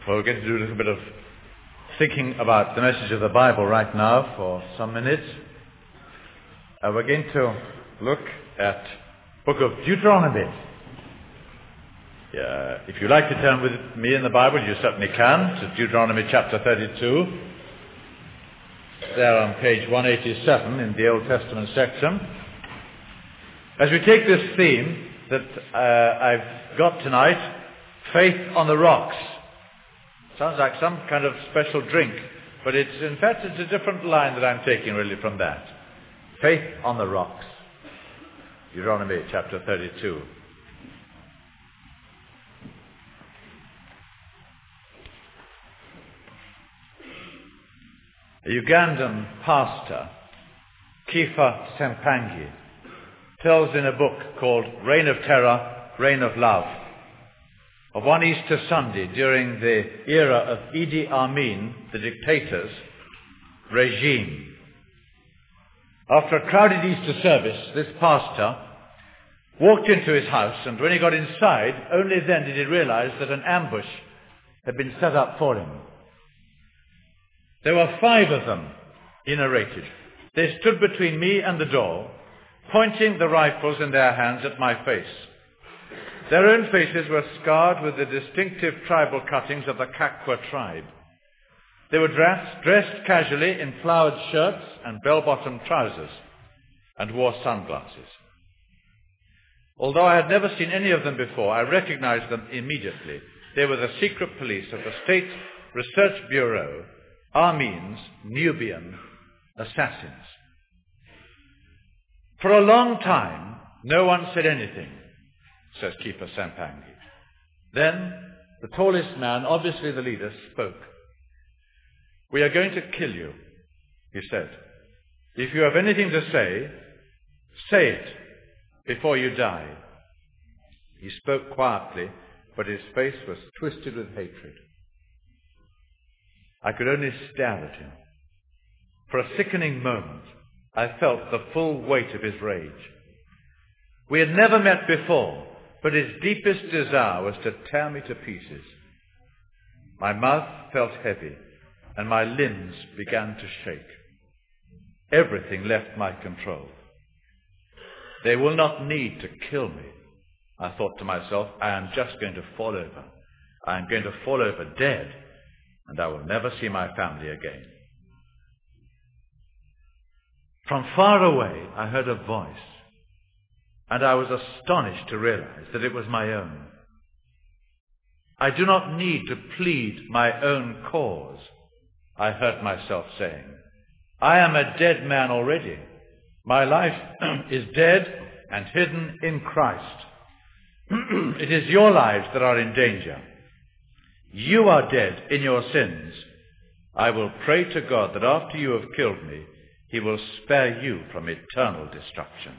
Well, we're going to do a little bit of thinking about the message of the Bible right now for some minutes. We're going to look at the book of Deuteronomy. If you'd like to turn with me in the Bible, you certainly can, to Deuteronomy chapter 32. There on page 187 in the Old Testament section. As we take this theme that I've got tonight, faith on the rocks. Sounds like some kind of special drink, but in fact it's a different line that I'm taking really from that. Faith on the rocks. Deuteronomy chapter 32. A Ugandan pastor, Kiffa Sempangi, tells in a book called Reign of Terror, Reign of Love, of one Easter Sunday during the era of Idi Amin, the dictator's regime. After a crowded Easter service, this pastor walked into his house, and when he got inside, only then did he realize that an ambush had been set up for him. There were 5 of them, he narrated. They stood between me and the door, pointing the rifles in their hands at my face. Their own faces were scarred with the distinctive tribal cuttings of the Kakwa tribe. They were dressed casually in flowered shirts and bell-bottom trousers, and wore sunglasses. Although I had never seen any of them before, I recognized them immediately. They were the secret police of the State Research Bureau, Amin's Nubian assassins. For a long time, no one said anything, says Kiffa Sempangi. Then, the tallest man, obviously the leader, spoke. "We are going to kill you," he said. "If you have anything to say, say it before you die." He spoke quietly, but his face was twisted with hatred. I could only stare at him. For a sickening moment, I felt the full weight of his rage. We had never met before, but his deepest desire was to tear me to pieces. My mouth felt heavy, and my limbs began to shake. Everything left my control. They will not need to kill me, I thought to myself. I am just going to fall over. I am going to fall over dead, and I will never see my family again. From far away, I heard a voice, and I was astonished to realize that it was my own. "I do not need to plead my own cause," I heard myself saying. "I am a dead man already. My life is dead and hidden in Christ. It is your lives that are in danger. You are dead in your sins. I will pray to God that after you have killed me, he will spare you from eternal destruction."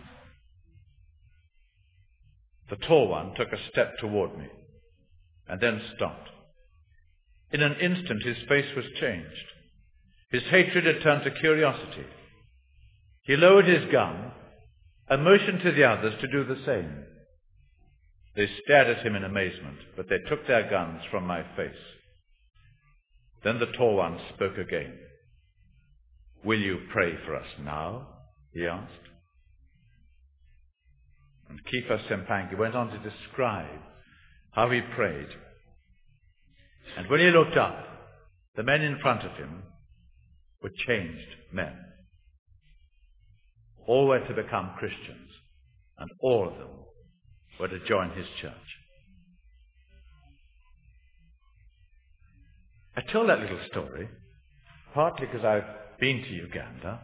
The tall one took a step toward me and then stopped. In an instant his face was changed. His hatred had turned to curiosity. He lowered his gun and motioned to the others to do the same. They stared at him in amazement, but they took their guns from my face. Then the tall one spoke again. "Will you pray for us now?" he asked. And Kiffa Sempangi went on to describe how he prayed. And when he looked up, the men in front of him were changed men. All were to become Christians, and all of them were to join his church. I tell that little story partly because I've been to Uganda,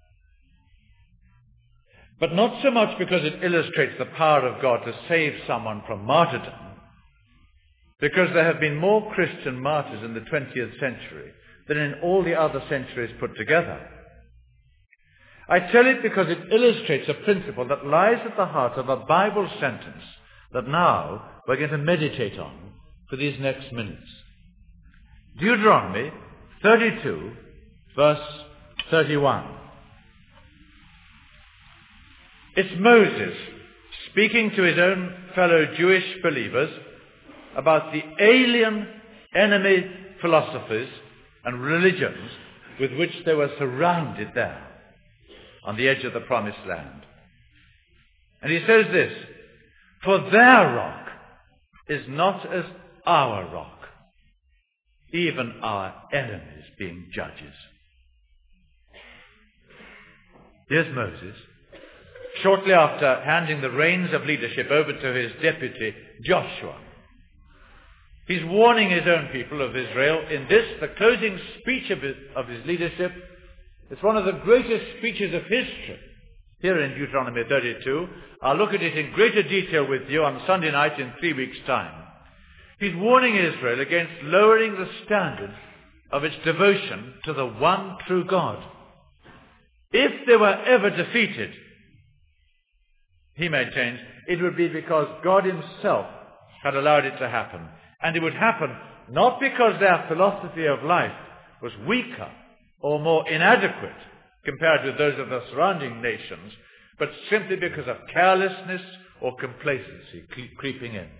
but not so much because it illustrates the power of God to save someone from martyrdom, because there have been more Christian martyrs in the 20th century than in all the other centuries put together. I tell it because it illustrates a principle that lies at the heart of a Bible sentence that now we're going to meditate on for these next minutes. Deuteronomy 32, verse 31. It's Moses speaking to his own fellow Jewish believers about the alien enemy philosophies and religions with which they were surrounded there on the edge of the promised land. And he says this, for their rock is not as our rock, even our enemies being judges. Here's Moses, shortly after handing the reins of leadership over to his deputy Joshua. He's warning his own people of Israel in this, the closing speech of his leadership. It's one of the greatest speeches of history here in Deuteronomy 32. I'll look at it in greater detail with you on Sunday night in 3 weeks' time. He's warning Israel against lowering the standard of its devotion to the one true God. If they were ever defeated, he maintains, it would be because God himself had allowed it to happen. And it would happen not because their philosophy of life was weaker or more inadequate compared with those of the surrounding nations, but simply because of carelessness or complacency creeping in.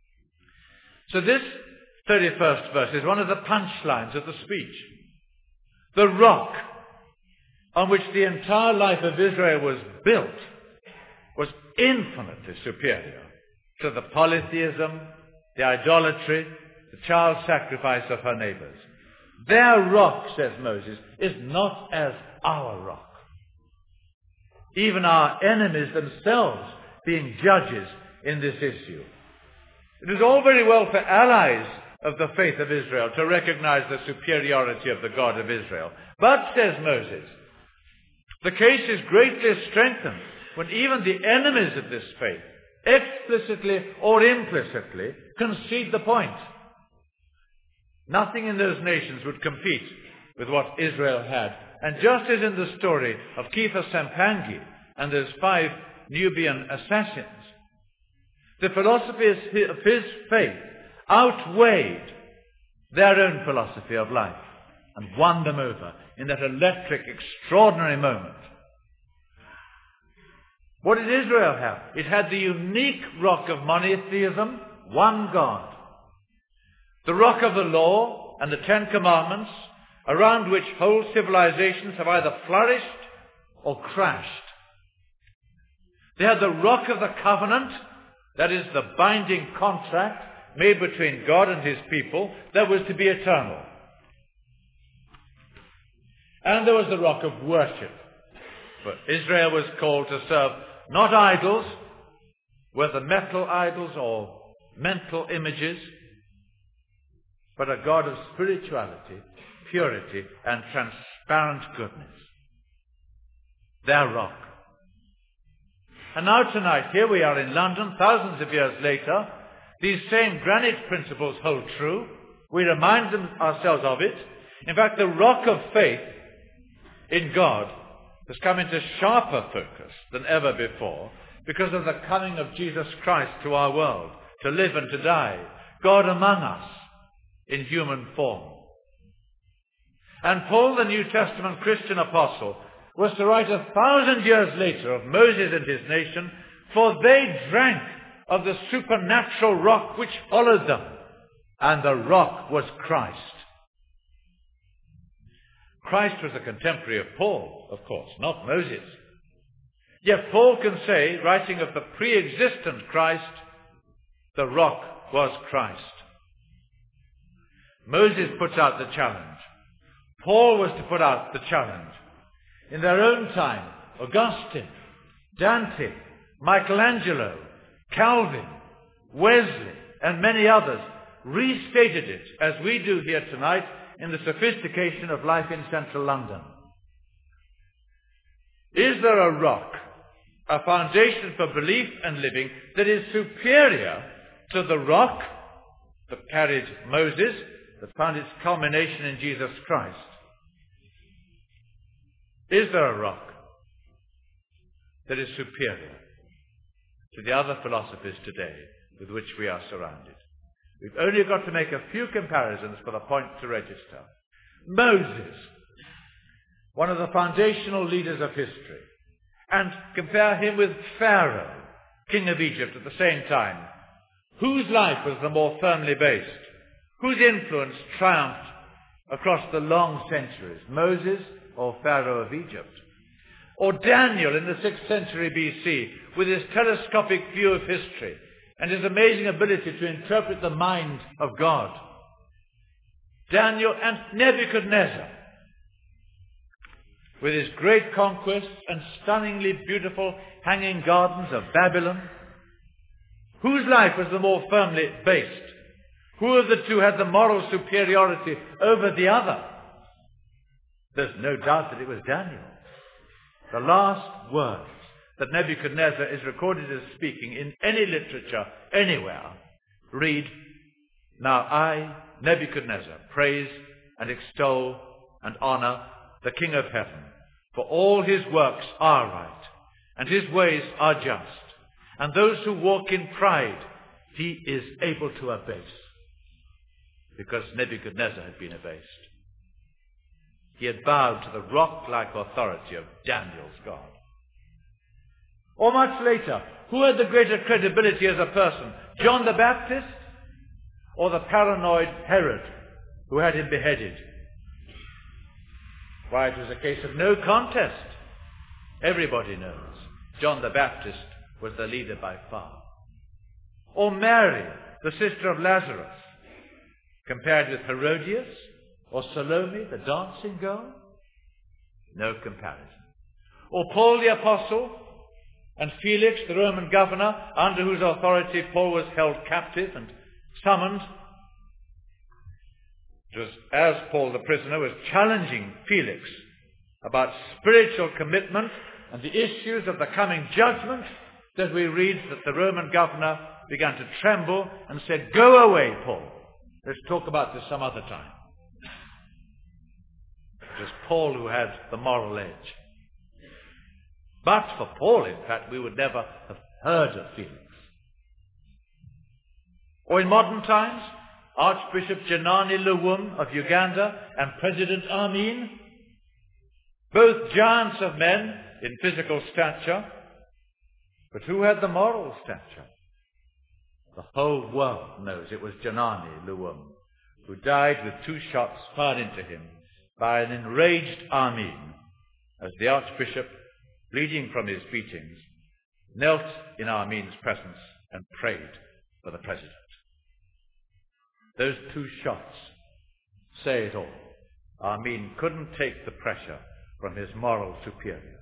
So this 31st verse is one of the punchlines of the speech. The rock on which the entire life of Israel was built was infinitely superior to the polytheism, the idolatry, the child sacrifice of her neighbors. Their rock, says Moses, is not as our rock. Even our enemies themselves being judges in this issue. It is all very well for allies of the faith of Israel to recognize the superiority of the God of Israel. But, says Moses, the case is greatly strengthened when even the enemies of this faith, explicitly or implicitly, concede the point. Nothing in those nations would compete with what Israel had. And just as in the story of Kepha Sempangi and those 5 Nubian assassins, the philosophy of his faith outweighed their own philosophy of life and won them over in that electric, extraordinary moment. What did Israel have? It had the unique rock of monotheism, one God. The rock of the law and the 10 Commandments, around which whole civilizations have either flourished or crashed. They had the rock of the covenant, that is the binding contract made between God and his people that was to be eternal. And there was the rock of worship. For Israel was called to serve not idols, whether metal idols or mental images, but a God of spirituality, purity, and transparent goodness. Their rock. And now tonight, here we are in London, thousands of years later. These same granite principles hold true. We remind ourselves of it. In fact, the rock of faith in God has come into sharper focus than ever before because of the coming of Jesus Christ to our world, to live and to die, God among us in human form. And Paul, the New Testament Christian apostle, was to write 1,000 years later of Moses and his nation, for they drank of the supernatural rock which followed them, and the rock was Christ. Christ was a contemporary of Paul, of course, not Moses. Yet Paul can say, writing of the pre-existent Christ, the rock was Christ. Moses puts out the challenge. Paul was to put out the challenge. In their own time, Augustine, Dante, Michelangelo, Calvin, Wesley, and many others restated it, as we do here tonight, in the sophistication of life in central London. Is there a rock, a foundation for belief and living that is superior to the rock that carried Moses, that found its culmination in Jesus Christ? Is there a rock that is superior to the other philosophies today with which we are surrounded? We've only got to make a few comparisons for the point to register. Moses, one of the foundational leaders of history, and compare him with Pharaoh, king of Egypt at the same time. Whose life was the more firmly based? Whose influence triumphed across the long centuries? Moses or Pharaoh of Egypt? Or Daniel in the 6th century BC with his telescopic view of history and his amazing ability to interpret the mind of God? Daniel and Nebuchadnezzar with his great conquests and stunningly beautiful hanging gardens of Babylon? Whose life was the more firmly based? Who of the two had the moral superiority over the other? There's no doubt that it was Daniel. The last words that Nebuchadnezzar is recorded as speaking in any literature anywhere read, "Now I, Nebuchadnezzar, praise and extol and honor the King of heaven, for all his works are right, and his ways are just, and those who walk in pride he is able to abase." Because Nebuchadnezzar had been abased. He had bowed to the rock-like authority of Daniel's God. Or much later, who had the greater credibility as a person? John the Baptist or the paranoid Herod who had him beheaded? Why, it was a case of no contest. Everybody knows John the Baptist was the leader by far. Or Mary, the sister of Lazarus, compared with Herodias or Salome, the dancing girl? No comparison. Or Paul the apostle and Felix, the Roman governor, under whose authority Paul was held captive and summoned. It was as Paul the prisoner was challenging Felix about spiritual commitment and the issues of the coming judgment that we read that the Roman governor began to tremble and said, "Go away, Paul. Let's talk about this some other time." It was Paul who had the moral edge. But for Paul, in fact, we would never have heard of Felix. Or in modern times, Archbishop Janani Luwum of Uganda and President Amin, both giants of men in physical stature, but who had the moral stature? The whole world knows it was Janani Luwum, who died with 2 shots fired into him by an enraged Amin, as the Archbishop, bleeding from his beatings, knelt in Amin's presence and prayed for the president. Those 2 shots say it all. Amin couldn't take the pressure from his moral superior.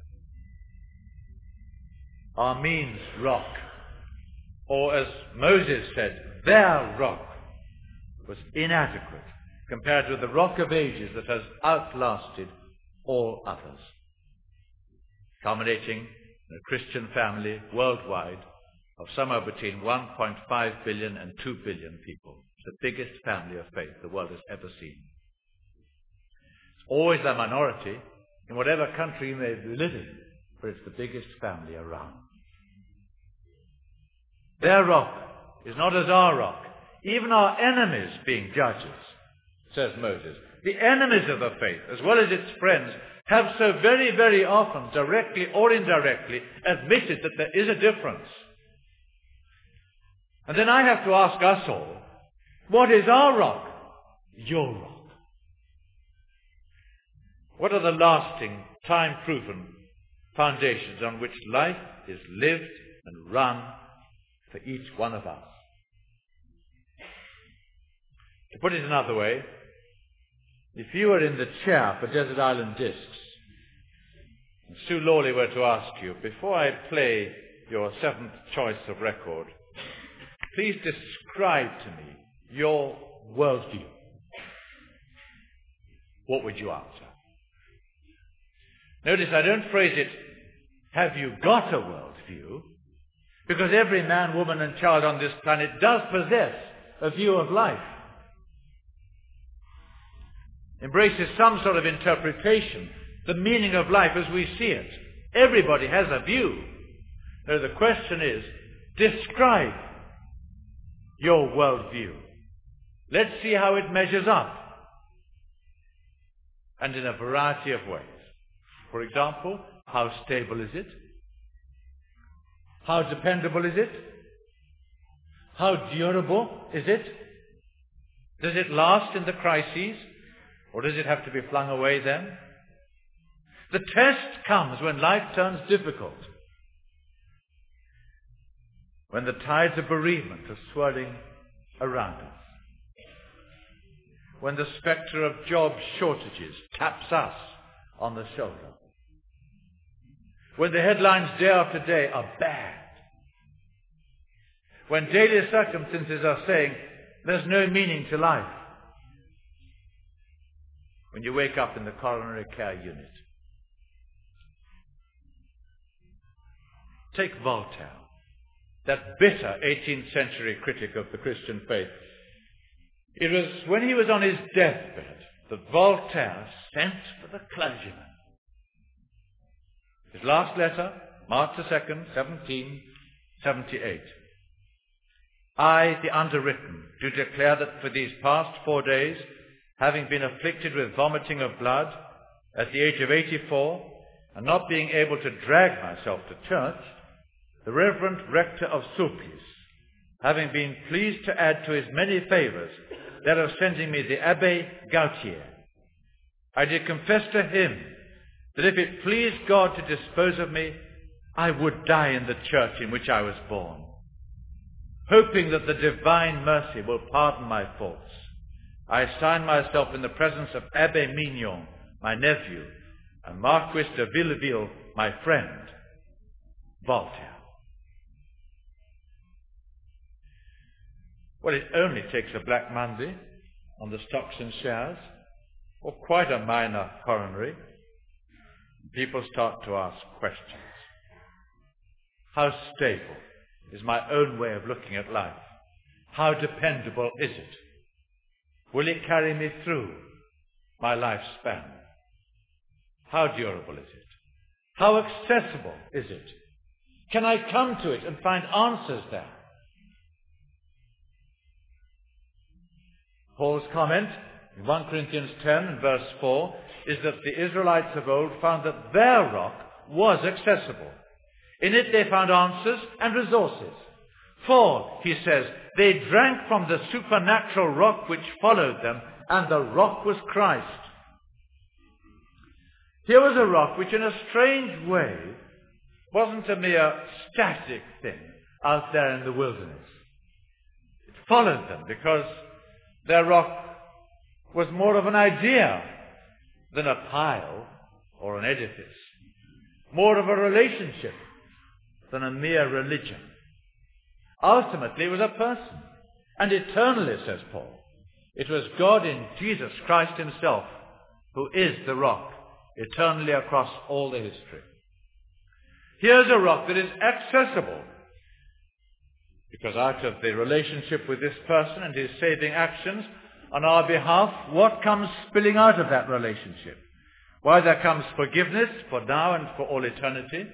Amin's rock, or as Moses said, their rock, was inadequate compared with the rock of ages that has outlasted all others, culminating in a Christian family worldwide of somewhere between 1.5 billion and 2 billion people. It's the biggest family of faith the world has ever seen. It's always a minority in whatever country you may be living, but it's the biggest family around. Their rock is not as our rock, even our enemies being judges, says Moses. The enemies of the faith, as well as its friends, have so very, very often, directly or indirectly, admitted that there is a difference. And then I have to ask us all, what is our rock? Your rock. What are the lasting, time-proven foundations on which life is lived and run for each one of us? To put it another way, if you were in the chair for Desert Island Discs, and Sue Lawley were to ask you, before I play your 7th choice of record, please describe to me your worldview, what would you answer? Notice I don't phrase it, have you got a worldview? Because every man, woman and child on this planet does possess a view of life. Embraces some sort of interpretation, the meaning of life as we see it. Everybody has a view. Now the question is, describe your worldview. Let's see how it measures up. And in a variety of ways. For example, how stable is it? How dependable is it? How durable is it? Does it last in the crises, or does it have to be flung away then? The test comes when life turns difficult, when the tides of bereavement are swirling around us, when the spectre of job shortages taps us on the shoulder, when the headlines day after day are bad, when daily circumstances are saying there's no meaning to life, when you wake up in the coronary care unit. Take Voltaire, that bitter 18th century critic of the Christian faith. It was when he was on his deathbed that Voltaire sent for the clergyman. His last letter, March the 2nd, 1778. I, the underwritten, do declare that for these past 4 days, having been afflicted with vomiting of blood at the age of 84, and not being able to drag myself to church, the Reverend Rector of Sulpice, having been pleased to add to his many favours that of sending me the Abbé Gautier, I did confess to him that if it pleased God to dispose of me, I would die in the church in which I was born, hoping that the divine mercy will pardon my faults. I sign myself in the presence of Abbé Mignon, my nephew, and Marquis de Villeville, my friend, Voltaire. Well, it only takes a Black Monday on the stocks and shares, or quite a minor coronary. People start to ask questions. How stable is my own way of looking at life? How dependable is it? Will it carry me through my lifespan? How durable is it? How accessible is it? Can I come to it and find answers there? Paul's comment in 1 Corinthians 10 and verse 4 is that the Israelites of old found that their rock was accessible. In it they found answers and resources. For, he says, they drank from the supernatural rock which followed them, and the rock was Christ. Here was a rock which in a strange way wasn't a mere static thing out there in the wilderness. It followed them because their rock was more of an idea than a pile or an edifice, more of a relationship than a mere religion. Ultimately, it was a person, and eternally, says Paul, it was God in Jesus Christ himself who is the rock, eternally across all the history. Here's a rock that is accessible, because out of the relationship with this person and his saving actions on our behalf, what comes spilling out of that relationship? Why, there comes forgiveness for now and for all eternity.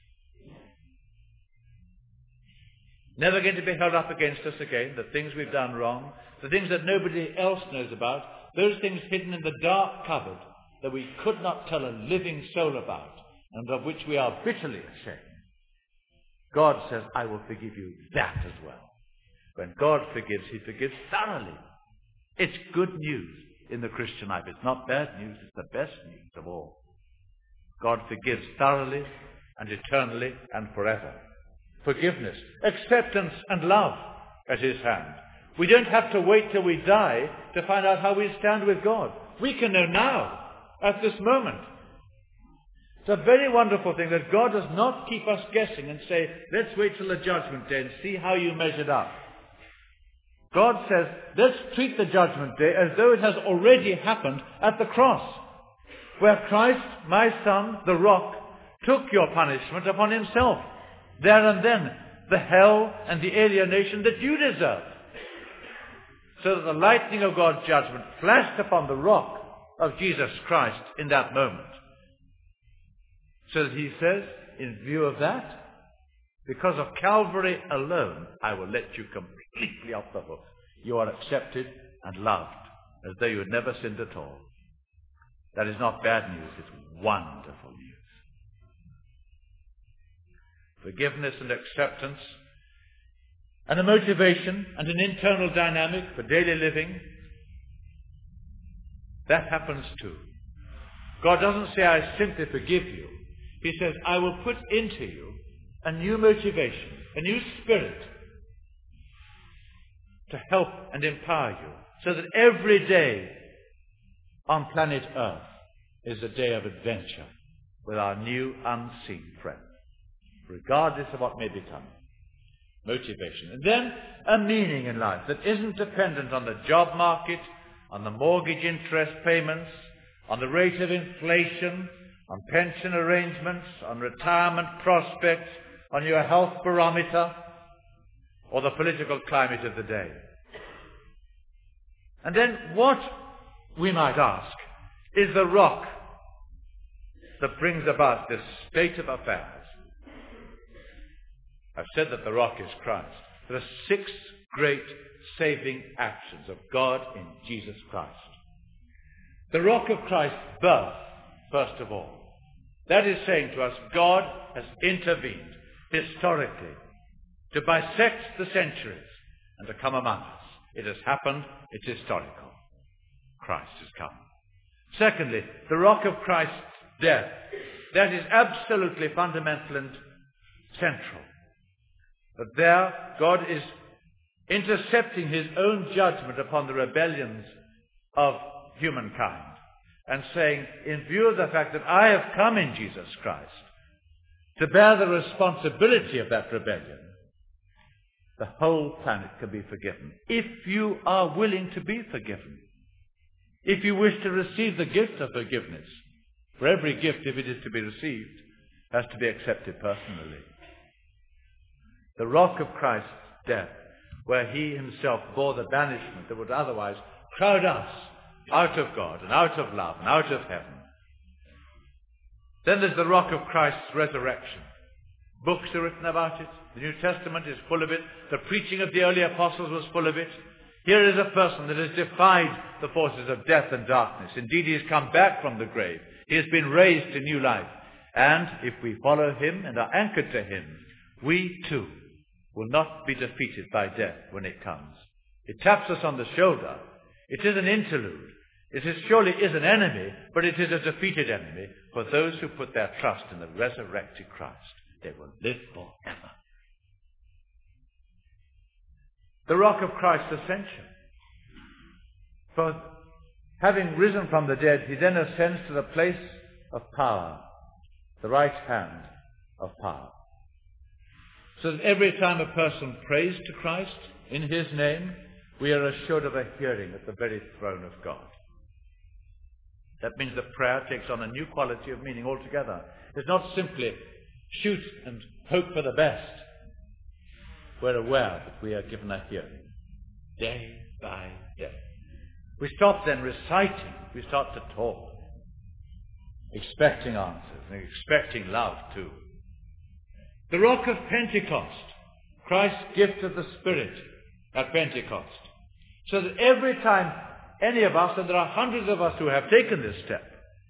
Never going to be held up against us again, the things we've done wrong, the things that nobody else knows about, those things hidden in the dark cupboard that we could not tell a living soul about, and of which we are bitterly ashamed. God says, I will forgive you that as well. When God forgives, he forgives thoroughly. It's good news in the Christian life. It's not bad news, it's the best news of all. God forgives thoroughly and eternally and forever. Forgiveness, acceptance and love at his hand. We don't have to wait till we die to find out how we stand with God. We can know now, at this moment. It's a very wonderful thing that God does not keep us guessing and say, let's wait till the judgment day and see how you measured up. God says, let's treat the judgment day as though it has already happened at the cross, where Christ, my Son, the rock, took your punishment upon himself. There and then, the hell and the alienation that you deserve. So that the lightning of God's judgment flashed upon the rock of Jesus Christ in that moment. So that he says, in view of that, because of Calvary alone, I will let you completely off the hook. You are accepted and loved as though you had never sinned at all. That is not bad news, it's wonderful news. Forgiveness and acceptance, and a motivation and an internal dynamic for daily living That happens too. God doesn't say, I simply forgive you. He says, I will put into you a new motivation, a new spirit to help and empower you, so that every day on planet Earth is a day of adventure with our new unseen friend, regardless of what may become. Motivation. And then a meaning in life that isn't dependent on the job market, on the mortgage interest payments, on the rate of inflation, on pension arrangements, on retirement prospects, on your health barometer, or the political climate of the day. And then what, we might ask, is the rock that brings about this state of affairs? I've said that the rock is Christ. There are 6 great saving actions of God in Jesus Christ. The rock of Christ's birth, first of all. That is saying to us, God has intervened historically to bisect the centuries and to come among us. It has happened. It's historical. Christ has come. Secondly, the rock of Christ's death. That is absolutely fundamental and central. But there, God is intercepting his own judgment upon the rebellions of humankind and saying, in view of the fact that I have come in Jesus Christ to bear the responsibility of that rebellion, the whole planet can be forgiven, if you are willing to be forgiven. If you wish to receive the gift of forgiveness, for every gift, if it is to be received, has to be accepted personally. The rock of Christ's death, where he himself bore the banishment that would otherwise crowd us out of God and out of love and out of heaven. Then there's the rock of Christ's resurrection. Books are written about it. The New Testament is full of it. The preaching of the early apostles was full of it. Here is a person that has defied the forces of death and darkness. Indeed, he has come back from the grave. He has been raised to new life. And if we follow him and are anchored to him, we too will not be defeated by death when it comes. It taps us on the shoulder. It is an interlude. Surely is an enemy, but it is a defeated enemy for those who put their trust in the resurrected Christ. They will live forever. The rock of Christ's ascension. For having risen from the dead, he then ascends to the place of power, the right hand of power. So that every time a person prays to Christ in his name, we are assured of a hearing at the very throne of God. That means that prayer takes on a new quality of meaning altogether. It's not simply shoot and hope for the best. We're aware that we are given a hearing, day by day. We stop then reciting. We start to talk, expecting answers and expecting love too. The rock of Pentecost, Christ's gift of the Spirit at Pentecost. So that every time any of us, and there are hundreds of us who have taken this step,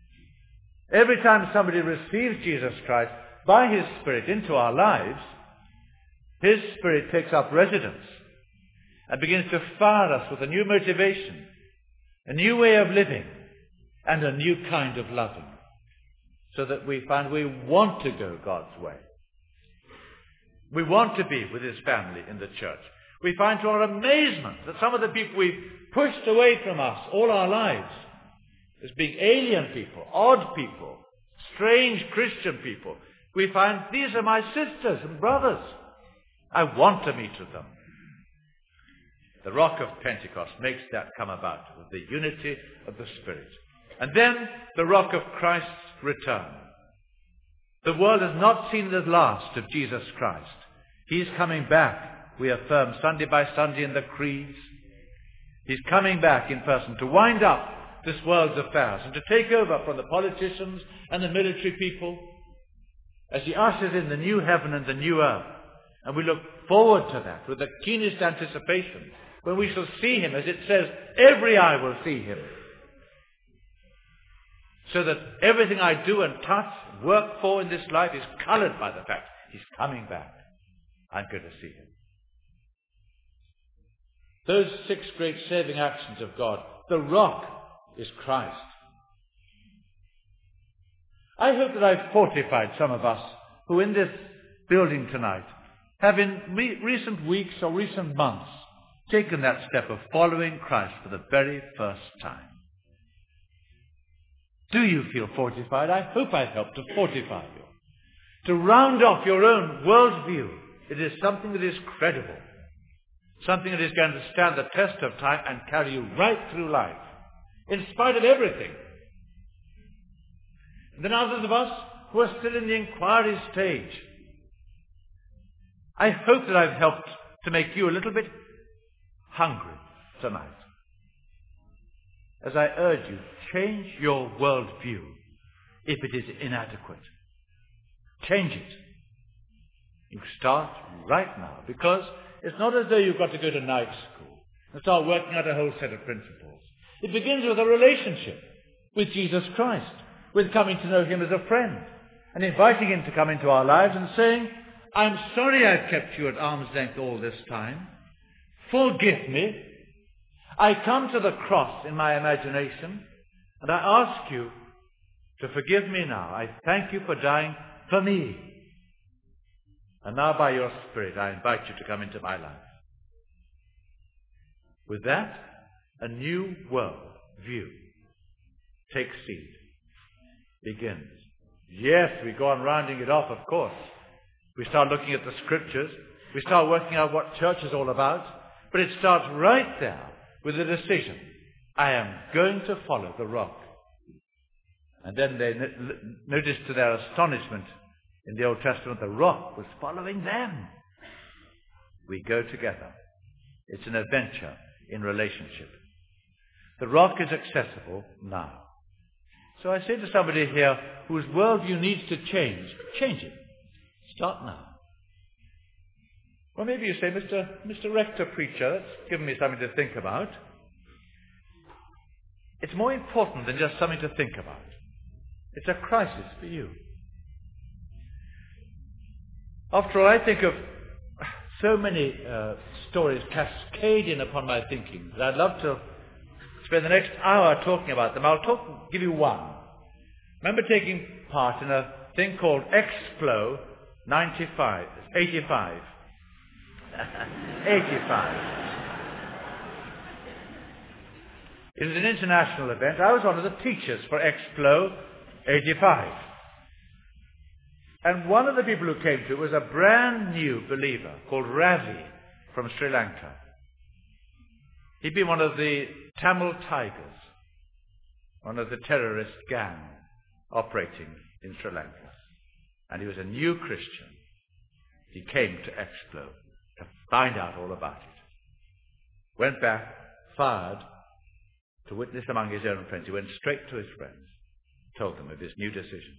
every time somebody receives Jesus Christ by his Spirit into our lives, his Spirit takes up residence and begins to fire us with a new motivation, a new way of living, and a new kind of loving, so that we find we want to go God's way. We want to be with his family in the church. We find to our amazement that some of the people we've pushed away from us all our lives as being alien people, odd people, strange Christian people, we find these are my sisters and brothers. I want to meet with them. The rock of Pentecost makes that come about with the unity of the Spirit. And then the rock of Christ's return. The world has not seen the last of Jesus Christ. He's coming back, we affirm Sunday by Sunday in the creeds. He's coming back in person to wind up this world's affairs and to take over from the politicians and the military people as he ushers in the new heaven and the new earth. And we look forward to that with the keenest anticipation, when we shall see him, as it says, every eye will see him. So that everything I do and touch and work for in this life is colored by the fact he's coming back. I'm going to see him. Those 6 great saving actions of God. The rock is Christ. I hope that I've fortified some of us who in this building tonight have in recent weeks or recent months taken that step of following Christ for the very first time. Do you feel fortified? I hope I've helped to fortify you. To round off your own worldview. It is something that is credible. Something that is going to stand the test of time and carry you right through life. In spite of everything. And then others of us who are still in the inquiry stage. I hope that I've helped to make you a little bit hungry tonight. As I urge you, change your worldview if it is inadequate. Change it. You start right now, because it's not as though you've got to go to night school and start working out a whole set of principles. It begins with a relationship with Jesus Christ, with coming to know him as a friend and inviting him to come into our lives and saying, I'm sorry I've kept you at arm's length all this time. Forgive me. I come to the cross in my imagination and I ask you to forgive me now. I thank you for dying for me. And now by your Spirit I invite you to come into my life. With that, a new world view takes seed, begins. Yes, we go on rounding it off, of course. We start looking at the scriptures. We start working out what church is all about. But it starts right there with a decision. I am going to follow the rock. And then they noticed to their astonishment in the Old Testament, the rock was following them. We go together. It's an adventure in relationship. The rock is accessible now. So I say to somebody here whose worldview needs to change it. Start now. Well, maybe you say, Mr. Rector Preacher, that's given me something to think about. It's more important than just something to think about. It's a crisis for you. After all, I think of so many stories cascading upon my thinking that I'd love to spend the next hour talking about them. I'll give you one. I remember taking part in a thing called Explo 85. 85. It was an international event. I was one of the teachers for Explo 85. And one of the people who came to it was a brand new believer called Ravi from Sri Lanka. He'd been one of the Tamil Tigers, one of the terrorist gang operating in Sri Lanka. And he was a new Christian. He came to Explo to find out all about it. Went back, fired, to witness among his own friends. He went straight to his friends, told them of his new decision.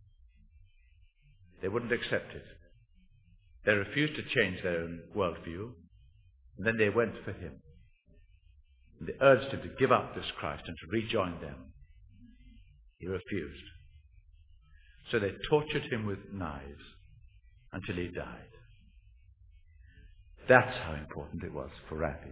They wouldn't accept it. They refused to change their own worldview. And then they went for him. And they urged him to give up this Christ and to rejoin them. He refused. So they tortured him with knives until he died. That's how important it was for Ravi.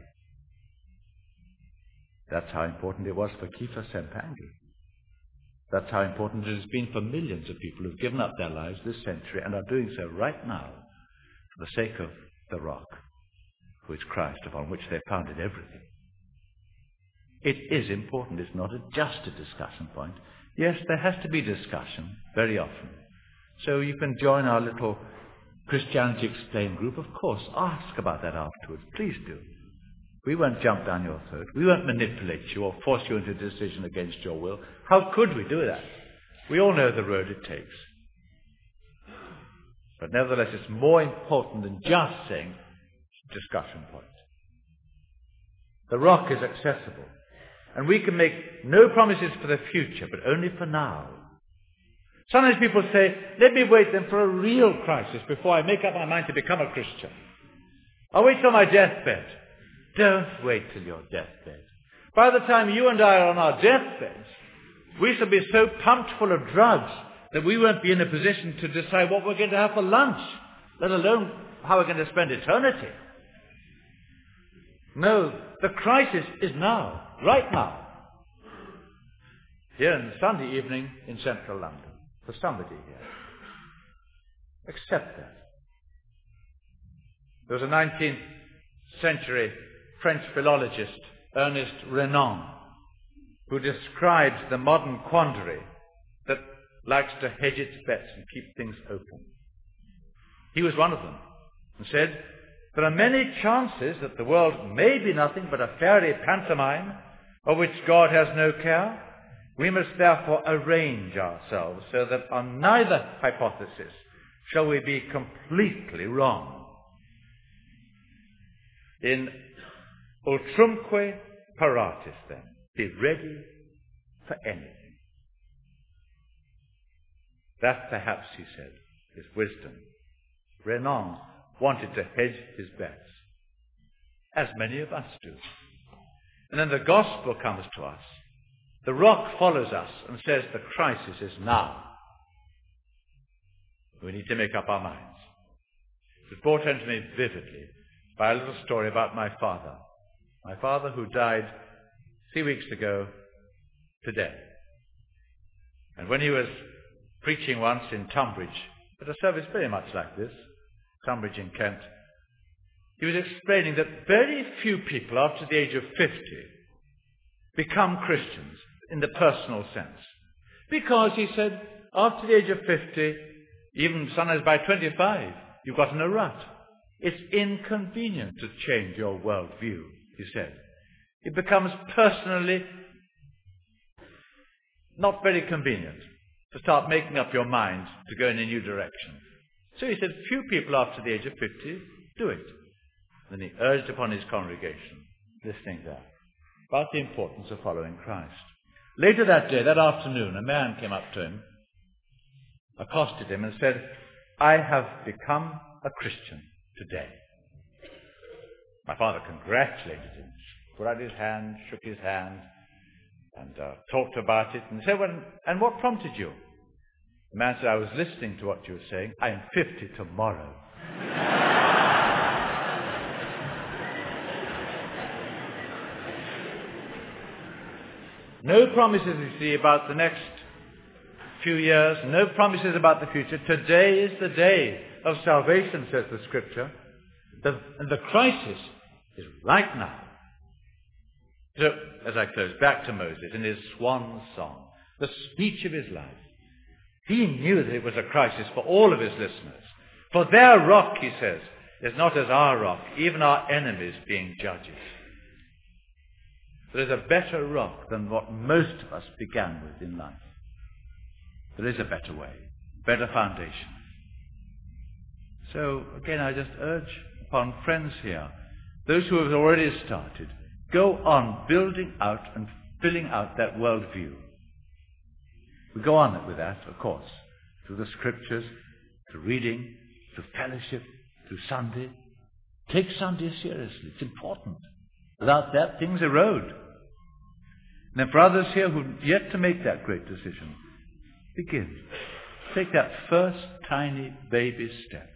That's how important it was for Kepha Sempangi. That's how important it has been for millions of people who've given up their lives this century and are doing so right now for the sake of the rock, who is Christ, upon which they founded everything. It is important. It's not just a discussion point. Yes, there has to be discussion very often. So you can join our little Christianity Explained group. Of course, ask about that afterwards. Please do. We won't jump down your throat. We won't manipulate you or force you into a decision against your will. How could we do that? We all know the road it takes. But nevertheless, it's more important than just saying discussion point. The rock is accessible. And we can make no promises for the future, but only for now. Sometimes people say, let me wait then for a real crisis before I make up my mind to become a Christian. I'll wait till my deathbed. Don't wait till your deathbed. By the time you and I are on our deathbeds, we shall be so pumped full of drugs that we won't be in a position to decide what we're going to have for lunch, let alone how we're going to spend eternity. No, the crisis is now, right now. here on Sunday evening in central London, for somebody here. Accept that. There was a 19th century French philologist, Ernest Renan, who describes the modern quandary that likes to hedge its bets and keep things open. He was one of them, and said, there are many chances that the world may be nothing but a fairy pantomime of which God has no care. We must therefore arrange ourselves so that on neither hypothesis shall we be completely wrong. In ultrumque paratis, then, be ready for anything. That, perhaps, he said, is wisdom. Renan wanted to hedge his bets, as many of us do. And then the gospel comes to us. The rock follows us and says the crisis is now. We need to make up our minds. It was brought home to me vividly by a little story about my father who died 3 weeks ago today. And when he was preaching once in Tunbridge, at a service very much like this, Tunbridge in Kent, he was explaining that very few people after the age of 50 become Christians in the personal sense. Because, he said, after the age of 50, even sometimes by 25, you've got in a rut. It's inconvenient to change your worldview, he said. It becomes personally not very convenient to start making up your mind to go in a new direction. So he said, few people after the age of 50 do it. Then he urged upon his congregation, listening there, about the importance of following Christ. Later that day, that afternoon, a man came up to him, accosted him and said, I have become a Christian today. My father congratulated him, put out his hand, shook his hand, and talked about it, and said, well, and what prompted you? The man said, I was listening to what you were saying. I am 50 tomorrow. No promises, you see, about the next few years. No promises about the future. Today is the day of salvation, says the Scripture. And the crisis is right now. So, as I close, back to Moses in his swan song, the speech of his life. He knew that it was a crisis for all of his listeners. For their rock, he says, is not as our rock, even our enemies being judges. There is a better rock than what most of us began with in life. There is a better way, better foundation. So, again, I just urge upon friends here, those who have already started, go on building out and filling out that worldview. We go on with that, of course, through the Scriptures, through reading, through fellowship, through Sunday. Take Sunday seriously. It's important. Without that, things erode. And then for others here who've yet to make that great decision, begin. Take that first tiny baby step.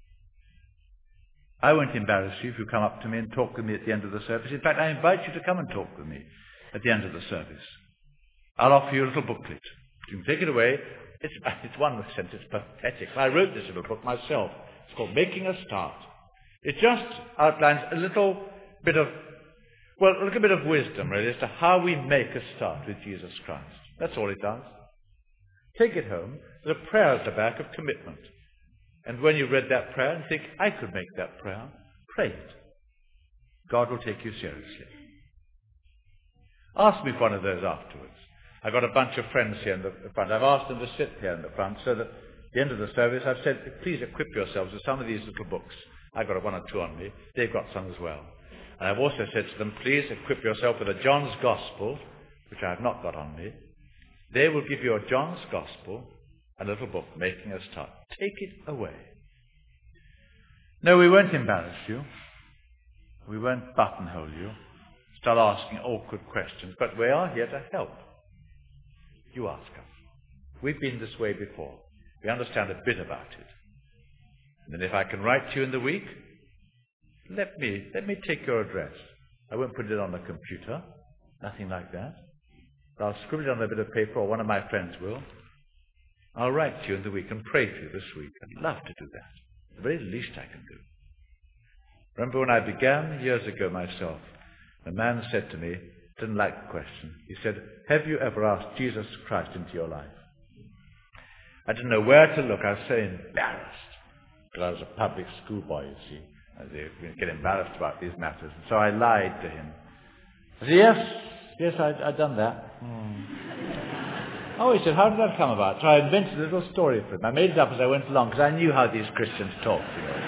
I won't embarrass you if you come up to me and talk with me at the end of the service. In fact, I invite you to come and talk with me at the end of the service. I'll offer you a little booklet. You can take it away. It's one sense, it's pathetic. I wrote this little book myself. It's called Making a Start. It just outlines a little bit of wisdom, really, as to how we make a start with Jesus Christ. That's all it does. Take it home. There's a prayer at the back of commitment. And when you read that prayer and think, I could make that prayer, pray it. God will take you seriously. Ask me for one of those afterwards. I've got a bunch of friends here in the front. I've asked them to sit here in the front so that at the end of the service I've said, please equip yourselves with some of these little books. I've got one or two on me. They've got some as well. And I've also said to them, please equip yourself with a John's Gospel, which I have not got on me. They will give you a John's Gospel, a little book, Making a Start. Take it away. No, we won't embarrass you. We won't buttonhole you. Start asking awkward questions. But we are here to help. You ask us. We've been this way before. We understand a bit about it. And then if I can write to you in the week, let me take your address. I won't put it on the computer. Nothing like that. But I'll scribble it on a bit of paper, or one of my friends will. I'll write to you in the week and pray for you this week. I'd love to do that. The very least I can do. Remember when I began years ago myself, a man said to me, didn't like the question, he said, have you ever asked Jesus Christ into your life? I didn't know where to look. I was so embarrassed, because I was a public school boy, you see. They get embarrassed about these matters. And so I lied to him. I said, yes, I'd done that. Oh, he said, how did that come about? So I invented a little story for him. I made it up as I went along, because I knew how these Christians talked.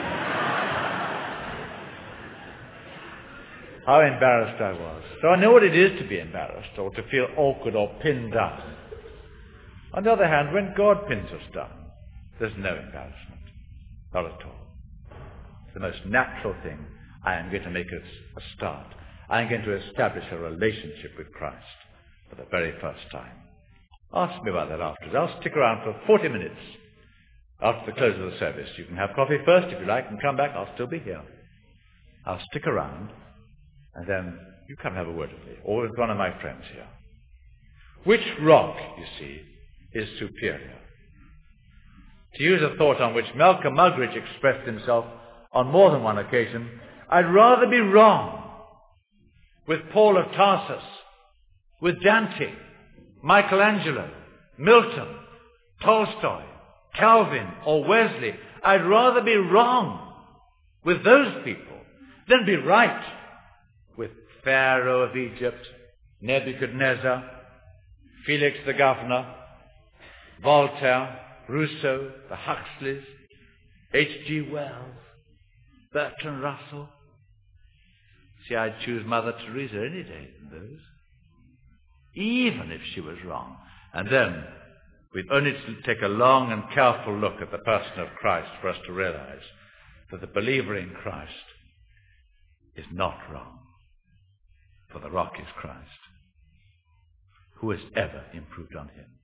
How embarrassed I was. So I know what it is to be embarrassed, or to feel awkward or pinned down. On the other hand, when God pins us down, there's no embarrassment. Not at all. It's the most natural thing. I am going to make a start. I am going to establish a relationship with Christ for the very first time. Ask me about that afterwards. I'll stick around for 40 minutes after the close of the service. You can have coffee first if you like and come back. I'll still be here. I'll stick around, and then you come have a word with me, or with one of my friends here. Which rock, you see, is superior? To use a thought on which Malcolm Muggeridge expressed himself on more than one occasion, I'd rather be wrong with Paul of Tarsus, with Dante, Michelangelo, Milton, Tolstoy, Calvin, or Wesley. I'd rather be wrong with those people than be right with Pharaoh of Egypt, Nebuchadnezzar, Felix the Governor, Voltaire, Rousseau, the Huxleys, H.G. Wells, Bertrand Russell. See, I'd choose Mother Teresa any day than those, even if she was wrong. And then we'd only to take a long and careful look at the person of Christ for us to realize that the believer in Christ is not wrong, for the rock is Christ. Who has ever improved on him?